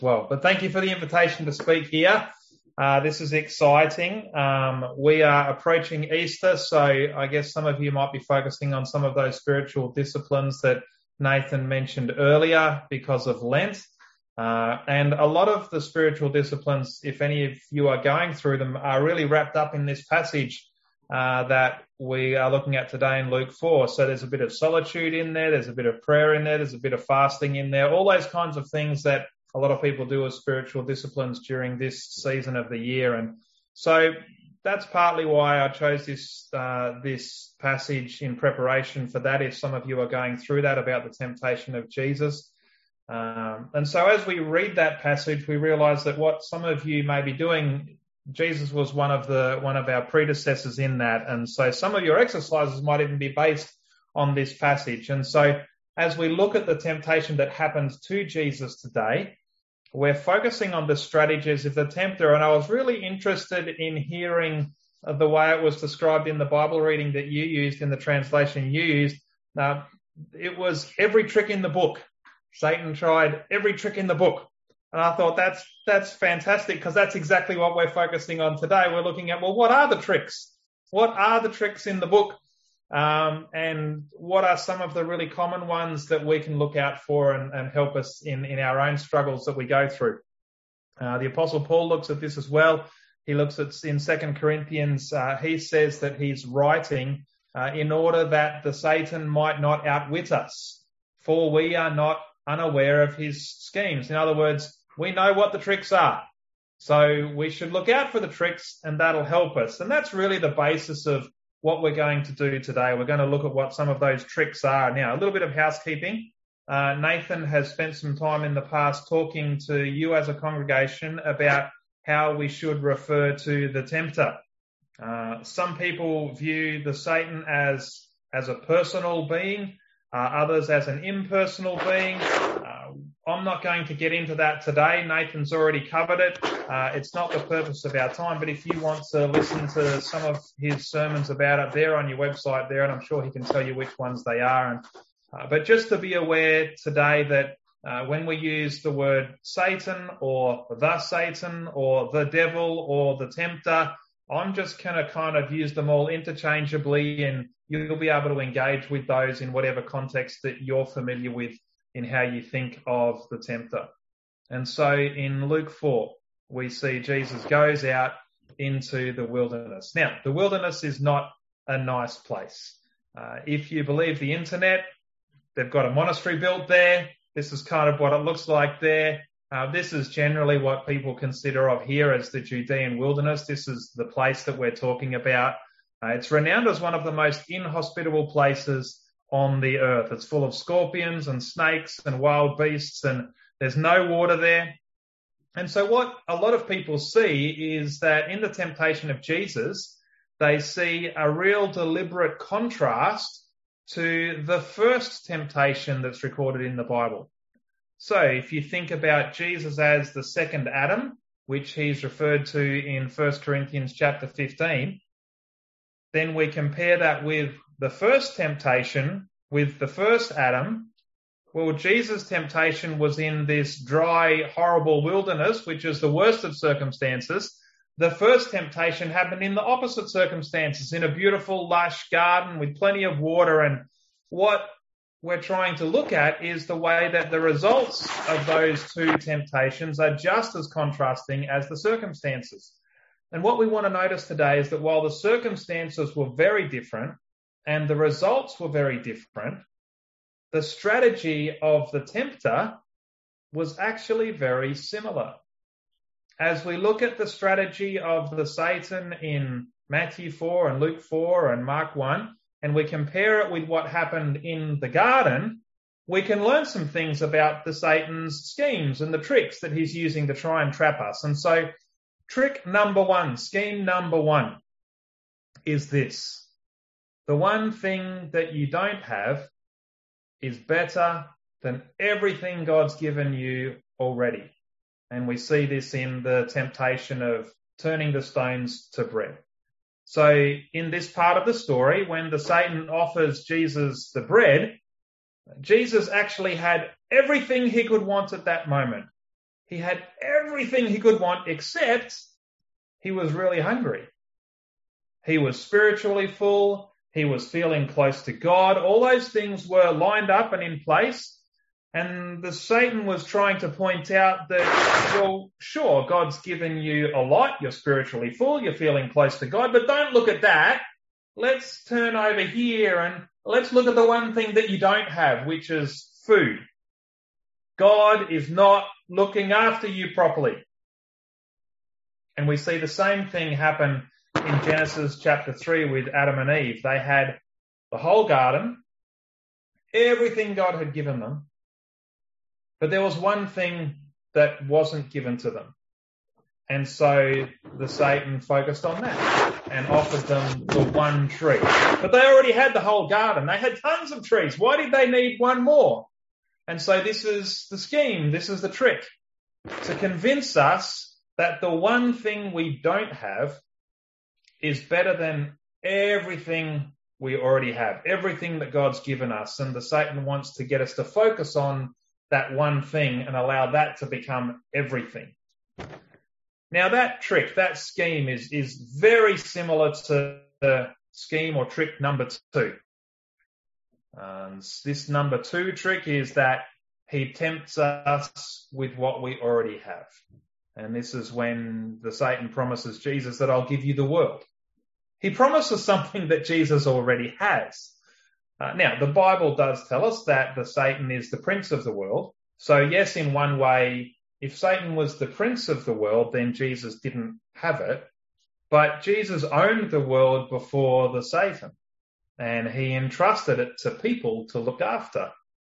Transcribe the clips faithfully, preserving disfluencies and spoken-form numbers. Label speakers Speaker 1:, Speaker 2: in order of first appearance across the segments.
Speaker 1: well. But thank you for the invitation to speak here. Uh, this is exciting. Um, we are approaching Easter, so I guess some of you might be focusing on some of those spiritual disciplines that Nathan mentioned earlier because of Lent. Uh, and a lot of the spiritual disciplines, if any of you are going through them, are really wrapped up in this passage uh, that we are looking at today in Luke four. So there's a bit of solitude in there, there's a bit of prayer in there, there's a bit of fasting in there, all those kinds of things that a lot of people do as spiritual disciplines during this season of the year. And so that's partly why I chose this uh, this passage in preparation for that, if some of you are going through that about the temptation of Jesus. Um, and so as we read that passage, we realize that what some of you may be doing, Jesus was one of the one of our predecessors in that. And so some of your exercises might even be based on this passage. And so as we look at the temptation that happens to Jesus today, we're focusing on the strategies of the tempter. And I was really interested in hearing the way it was described in the Bible reading that you used, in the translation you used. Now, it was every trick in the book. Satan tried every trick in the book. And I thought that's that's fantastic, because that's exactly what we're focusing on today. We're looking at, well, what are the tricks? What are the tricks in the book? Um, and what are some of the really common ones that we can look out for and, and help us in, in our own struggles that we go through? Uh, the Apostle Paul looks at this as well. He looks at in Second Corinthians, uh, he says that he's writing uh, in order that the Satan might not outwit us, for we are not unaware of his schemes. In other words, we know what the tricks are. So we should look out for the tricks, and that'll help us. And that's really the basis of what we're going to do today. We're going to look at what some of those tricks are. Now, a little bit of housekeeping. Uh, Nathan has spent some time in the past talking to you as a congregation about how we should refer to the tempter. Uh, some people view the Satan as, as a personal being, uh, others as an impersonal being. Uh, I'm not going to get into that today. Nathan's already covered it. Uh, it's not the purpose of our time, but if you want to listen to some of his sermons about it, they're on your website there, and I'm sure he can tell you which ones they are. And, uh, but just to be aware today that uh, when we use the word Satan or the Satan or the devil or the tempter, I'm just going to kind of use them all interchangeably, and you'll be able to engage with those in whatever context that you're familiar with in how you think of the tempter. And so in Luke four, we see Jesus goes out into the wilderness. Now, the wilderness is not a nice place. Uh, if you believe the internet, they've got a monastery built there. This is kind of what it looks like there. Uh, this is generally what people consider of here as the Judean wilderness. This is the place that we're talking about. Uh, it's renowned as one of the most inhospitable places on the earth. It's full of scorpions and snakes and wild beasts, and there's no water there. And so what a lot of people see is that in the temptation of Jesus, they see a real deliberate contrast to the first temptation that's recorded in the Bible. So if you think about Jesus as the second Adam, which he's referred to in First Corinthians chapter fifteen, then we compare that with the first temptation with the first Adam. Well, Jesus' temptation was in this dry, horrible wilderness, which is the worst of circumstances. The first temptation happened in the opposite circumstances, in a beautiful, lush garden with plenty of water. And what we're trying to look at is the way that the results of those two temptations are just as contrasting as the circumstances. And what we want to notice today is that while the circumstances were very different and the results were very different, the strategy of the tempter was actually very similar. As we look at the strategy of the Satan in Matthew four and Luke four and Mark one, and we compare it with what happened in the garden, we can learn some things about the Satan's schemes and the tricks that he's using to try and trap us. And so trick number one, scheme number one is this. The one thing that you don't have is better than everything God's given you already. And we see this in the temptation of turning the stones to bread. So in this part of the story, when the Satan offers Jesus the bread, Jesus actually had everything he could want at that moment. He had everything he could want, except he was really hungry. He was spiritually full. He was feeling close to God. All those things were lined up and in place. And the Satan was trying to point out that, well, sure, God's given you a lot. You're spiritually full. You're feeling close to God. But don't look at that. Let's turn over here and let's look at the one thing that you don't have, which is food. God is not looking after you properly. And we see the same thing happen in Genesis chapter three with Adam and Eve. They had the whole garden, everything God had given them, but there was one thing that wasn't given to them. And so the Satan focused on that and offered them the one tree. But they already had the whole garden. They had tons of trees. Why did they need one more? And so this is the scheme. This is the trick to convince us that the one thing we don't have is better than everything we already have, everything that God's given us. And the Satan wants to get us to focus on that one thing and allow that to become everything. Now that trick, that scheme is, is very similar to the scheme or trick number two. Um, this number two trick is that he tempts us with what we already have. And this is when the Satan promises Jesus that I'll give you the world. He promises something that Jesus already has. Uh, now, the Bible does tell us that the Satan is the prince of the world. So yes, in one way, if Satan was the prince of the world, then Jesus didn't have it. But Jesus owned the world before the Satan, and he entrusted it to people to look after.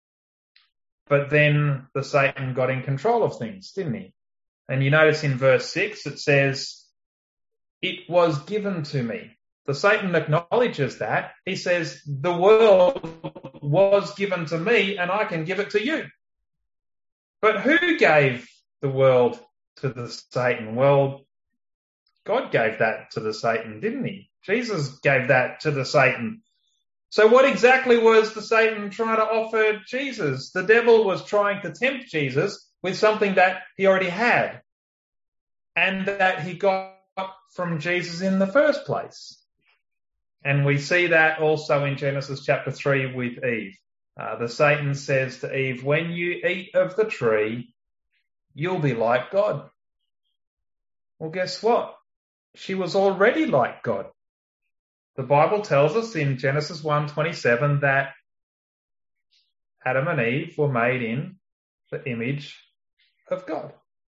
Speaker 1: But then the Satan got in control of things, didn't he? And you notice in verse six, it says, it was given to me. The Satan acknowledges that. He says, the world was given to me and I can give it to you. But who gave the world to the Satan? Well, God gave that to the Satan, didn't he? Jesus gave that to the Satan. So what exactly was the Satan trying to offer Jesus? The devil was trying to tempt Jesus with something that he already had and that he got from Jesus in the first place. And we see that also in Genesis chapter three with Eve. Uh, the Satan says to Eve, when you eat of the tree, you'll be like God. Well, guess what? She was already like God. The Bible tells us in Genesis one twenty-seven that Adam and Eve were made in the image of God.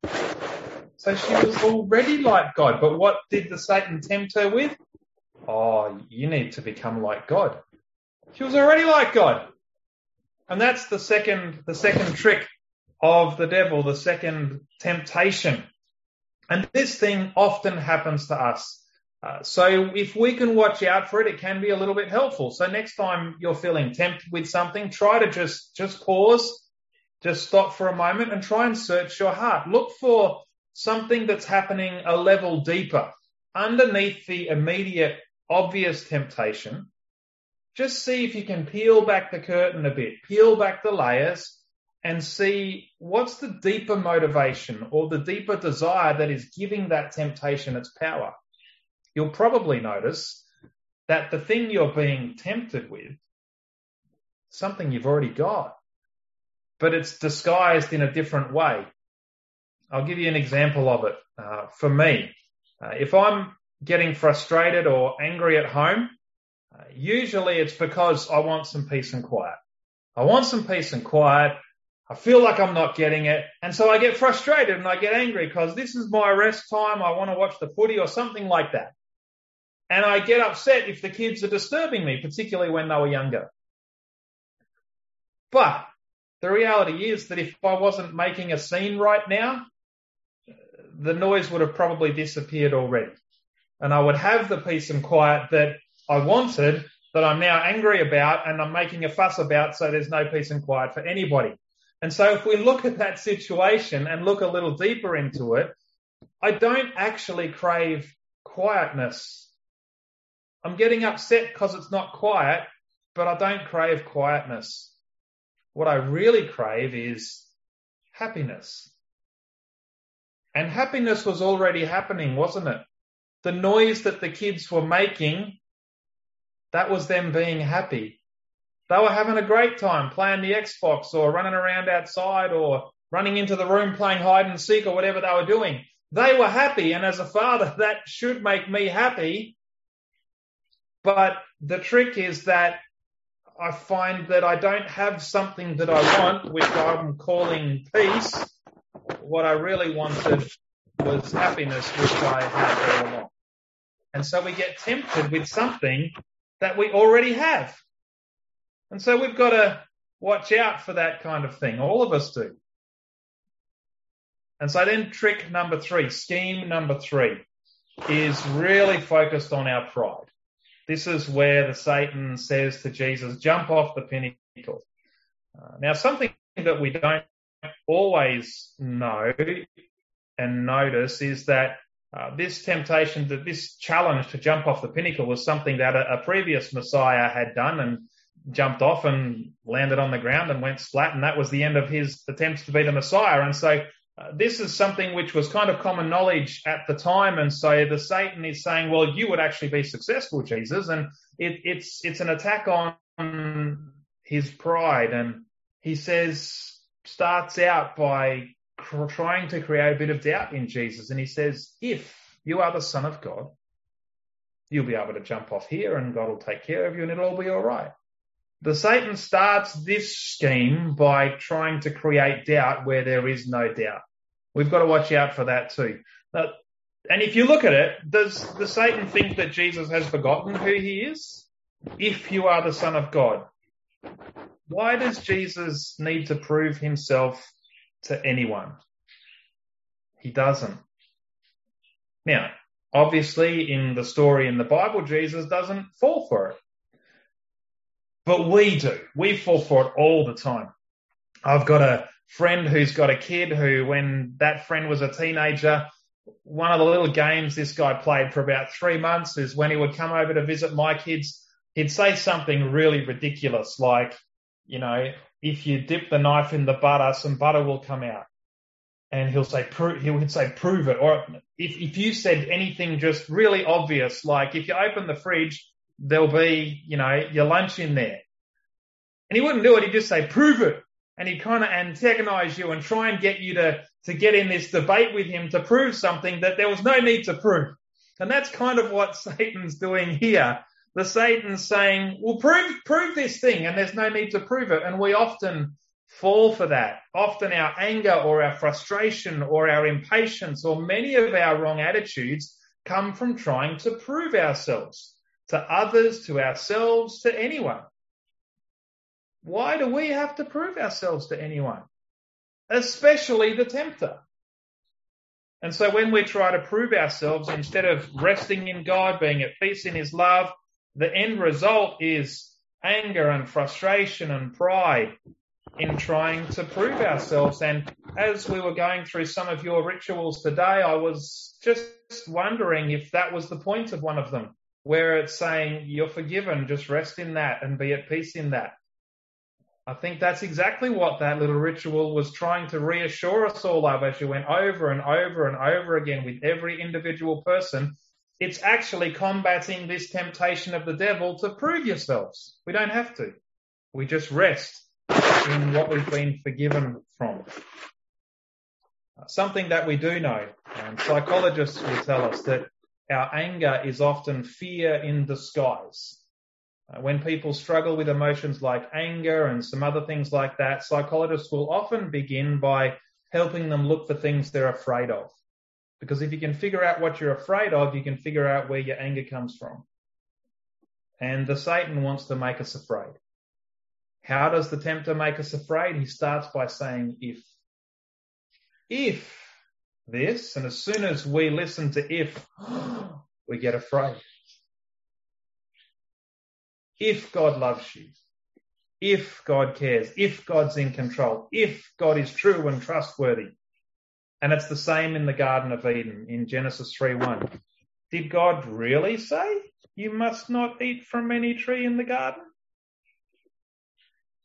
Speaker 1: So she was already like God. But what did the Satan tempt her with? Oh, you need to become like God. She was already like God. And that's the second, the second trick of the devil, the second temptation. And this thing often happens to us. Uh, so if we can watch out for it, it can be a little bit helpful. So next time you're feeling tempted with something, try to just, just pause, just stop for a moment and try and search your heart. Look for something that's happening a level deeper underneath the immediate obvious temptation. Just see if you can peel back the curtain a bit, peel back the layers and see what's the deeper motivation or the deeper desire that is giving that temptation its power. You'll probably notice that the thing you're being tempted with, something you've already got, but it's disguised in a different way. I'll give you an example of it. Uh, for me, uh, if I'm getting frustrated or angry at home, uh, usually it's because I want some peace and quiet. I want some peace and quiet. I feel like I'm not getting it. And so I get frustrated and I get angry because this is my rest time. I want to watch the footy or something like that. And I get upset if the kids are disturbing me, particularly when they were younger. But the reality is that if I wasn't making a scene right now, the noise would have probably disappeared already. And I would have the peace and quiet that I wanted, that I'm now angry about and I'm making a fuss about, so there's no peace and quiet for anybody. And so if we look at that situation and look a little deeper into it, I don't actually crave quietness. I'm getting upset because it's not quiet, but I don't crave quietness. What I really crave is happiness. And happiness was already happening, wasn't it? The noise that the kids were making, that was them being happy. They were having a great time playing the Xbox or running around outside or running into the room playing hide and seek or whatever they were doing. They were happy, and as a father, that should make me happy. But the trick is that I find that I don't have something that I want, which I'm calling peace. What I really wanted was happiness, which I had all along. And so we get tempted with something that we already have. And so we've got to watch out for that kind of thing. All of us do. And so then trick number three, scheme number three, is really focused on our pride. This is where the Satan says to Jesus, jump off the pinnacle. Uh, now, something that we don't always know and notice is that uh, this temptation, that this challenge to jump off the pinnacle was something that a, a previous Messiah had done and jumped off and landed on the ground and went splat, and that was the end of his attempts to be the Messiah. And so uh, this is something which was kind of common knowledge at the time, and so the Satan is saying, well, you would actually be successful, Jesus, and it, it's it's an attack on his pride. And he says, starts out by cr- trying to create a bit of doubt in Jesus, and he says, if you are the Son of God, you'll be able to jump off here and God will take care of you and it'll all be all right. The Satan starts this scheme by trying to create doubt where there is no doubt. We've got to watch out for that too. Now, and if you look at it, does the Satan think that Jesus has forgotten who he is? If you are the Son of God. Why does Jesus need to prove himself to anyone? He doesn't. Now, obviously in the story in the Bible, Jesus doesn't fall for it. But we do. We fall for it all the time. I've got a friend who's got a kid who, when that friend was a teenager, one of the little games this guy played for about three months is when he would come over to visit my kids, he'd say something really ridiculous like, you know, if you dip the knife in the butter, some butter will come out. And he'll say, pro- he would say, prove it. Or if, if you said anything just really obvious, like if you open the fridge, there'll be, you know, your lunch in there. And he wouldn't do it. He'd just say, prove it. And he'd kind of antagonize you and try and get you to, to get in this debate with him to prove something that there was no need to prove. And that's kind of what Satan's doing here. The Satan's saying, well, prove, prove this thing, and there's no need to prove it. And we often fall for that. Often our anger or our frustration or our impatience or many of our wrong attitudes come from trying to prove ourselves to others, to ourselves, to anyone. Why do we have to prove ourselves to anyone? Especially the tempter. And so when we try to prove ourselves, instead of resting in God, being at peace in his love, the end result is anger and frustration and pride in trying to prove ourselves. And as we were going through some of your rituals today, I was just wondering if that was the point of one of them, where it's saying you're forgiven, just rest in that and be at peace in that. I think that's exactly what that little ritual was trying to reassure us all of as you went over and over and over again with every individual person. It's actually combating this temptation of the devil to prove yourselves. We don't have to. We just rest in what we've been forgiven from. Something that we do know, and psychologists will tell us that our anger is often fear in disguise. Uh, when people struggle with emotions like anger and some other things like that, psychologists will often begin by helping them look for things they're afraid of. Because if you can figure out what you're afraid of, you can figure out where your anger comes from. And the Satan wants to make us afraid. How does the tempter make us afraid? He starts by saying, if. If this, and as soon as we listen to if, we get afraid. If God loves you, if God cares, if God's in control, if God is true and trustworthy. And it's the same in the Garden of Eden in Genesis three one. Did God really say you must not eat from any tree in the garden?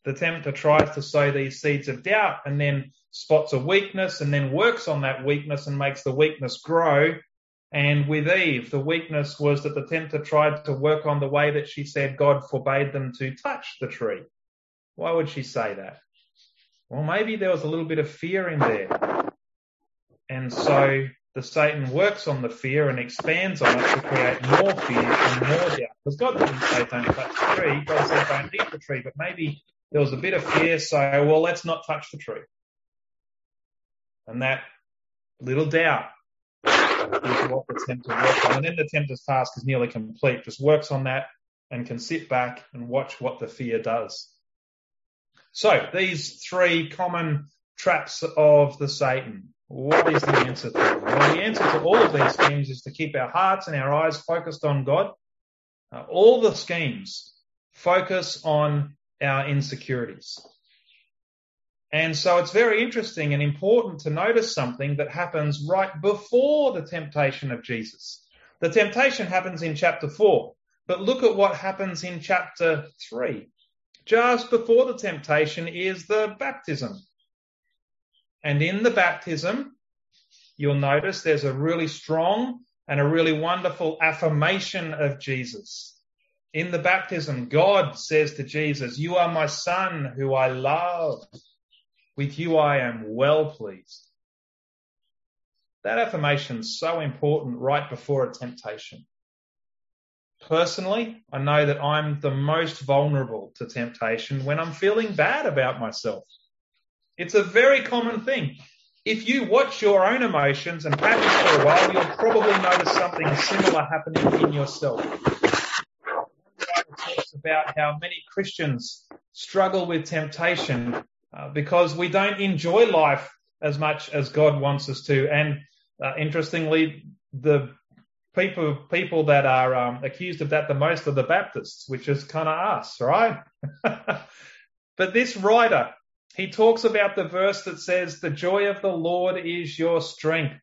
Speaker 1: The tempter tries to sow these seeds of doubt and then spots a weakness and then works on that weakness and makes the weakness grow. And with Eve, the weakness was that the tempter tried to work on the way that she said God forbade them to touch the tree. Why would she say that? Well, maybe there was a little bit of fear in there. And so the Satan works on the fear and expands on it to create more fear and more doubt. Because God didn't say don't touch the tree. God said don't eat the tree. But maybe there was a bit of fear, so, well, let's not touch the tree. And that little doubt is what the tempter works on. And then the tempter's task is nearly complete. Just works on that and can sit back and watch what the fear does. So these three common traps of the Satan. What is the answer to them? Well, the answer to all of these schemes is to keep our hearts and our eyes focused on God. Uh, all the schemes focus on our insecurities. And so it's very interesting and important to notice something that happens right before the temptation of Jesus. The temptation happens in chapter four, but look at what happens in chapter three. Just before the temptation is the baptism. And in the baptism, you'll notice there's a really strong and a really wonderful affirmation of Jesus. In the baptism, God says to Jesus, "You are my son who I love. With you I am well pleased." That affirmation is so important right before a temptation. Personally, I know that I'm the most vulnerable to temptation when I'm feeling bad about myself. It's a very common thing. If you watch your own emotions and practice for a while, you'll probably notice something similar happening in yourself. It talks about how many Christians struggle with temptation uh, because we don't enjoy life as much as God wants us to. And uh, interestingly, the people people that are um, accused of that the most are the Baptists, which is kind of us, right? But this writer, he talks about the verse that says, "The joy of the Lord is your strength."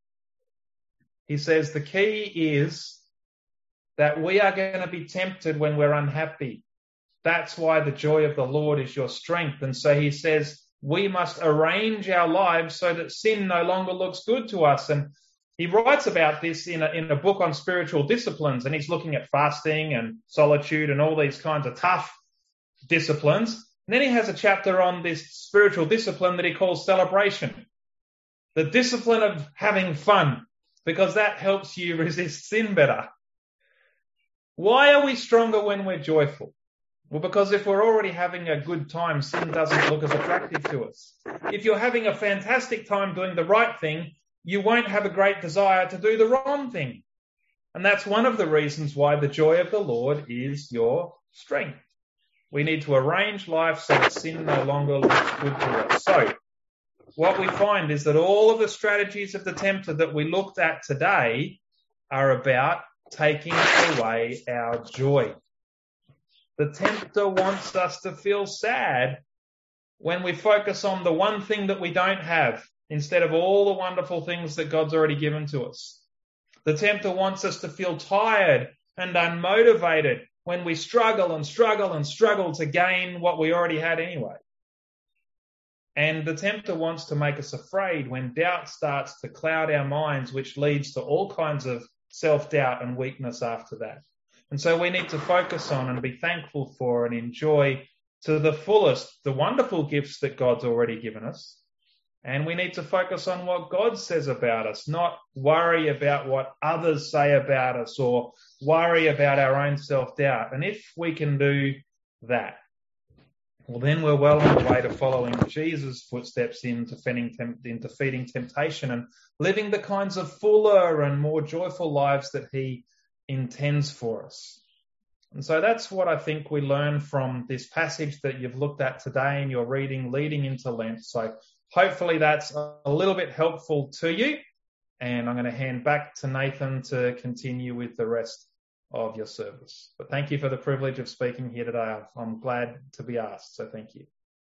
Speaker 1: He says the key is that we are going to be tempted when we're unhappy. That's why the joy of the Lord is your strength. And so he says we must arrange our lives so that sin no longer looks good to us. And he writes about this in a, in a book on spiritual disciplines, and he's looking at fasting and solitude and all these kinds of tough disciplines. And then he has a chapter on this spiritual discipline that he calls celebration. The discipline of having fun, because that helps you resist sin better. Why are we stronger when we're joyful? Well, because if we're already having a good time, sin doesn't look as attractive to us. If you're having a fantastic time doing the right thing, you won't have a great desire to do the wrong thing. And that's one of the reasons why the joy of the Lord is your strength. We need to arrange life so that sin no longer looks good to us. So what we find is that all of the strategies of the tempter that we looked at today are about taking away our joy. The tempter wants us to feel sad when we focus on the one thing that we don't have instead of all the wonderful things that God's already given to us. The tempter wants us to feel tired and unmotivated when we struggle and struggle and struggle to gain what we already had anyway. And the tempter wants to make us afraid when doubt starts to cloud our minds, which leads to all kinds of self-doubt and weakness after that. And so we need to focus on and be thankful for and enjoy to the fullest the wonderful gifts that God's already given us. And we need to focus on what God says about us, not worry about what others say about us or worry about our own self-doubt. And if we can do that, well, then we're well on the way to following Jesus' footsteps in defeating, in defeating temptation and living the kinds of fuller and more joyful lives that he intends for us. And so that's what I think we learn from this passage that you've looked at today in your reading leading into Lent. So hopefully that's a little bit helpful to you. And I'm going to hand back to Nathan to continue with the rest of your service. But thank you for the privilege of speaking here today. I'm glad to be asked. So thank you.